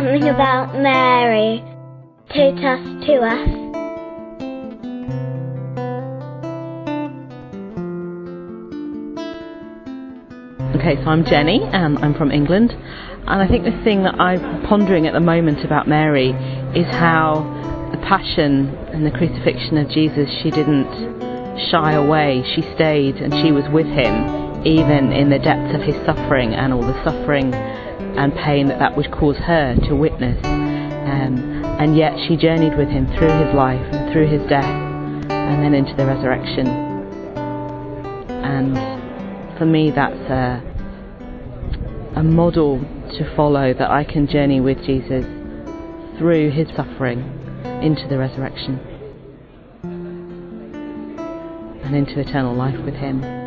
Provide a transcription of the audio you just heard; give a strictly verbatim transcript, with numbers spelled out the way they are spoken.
something about Mary, totus to us. Okay, so I'm Jenny, and I'm from England, and I think the thing that I'm pondering at the moment about Mary is how the passion and the crucifixion of Jesus, she didn't shy away, she stayed and she was with him even in the depths of his suffering and all the suffering and pain that that would cause her to witness, um, and yet she journeyed with him through his life, through his death, and then into the resurrection. And for me that's a, a model to follow, that I can journey with Jesus through his suffering into the resurrection and into eternal life with him.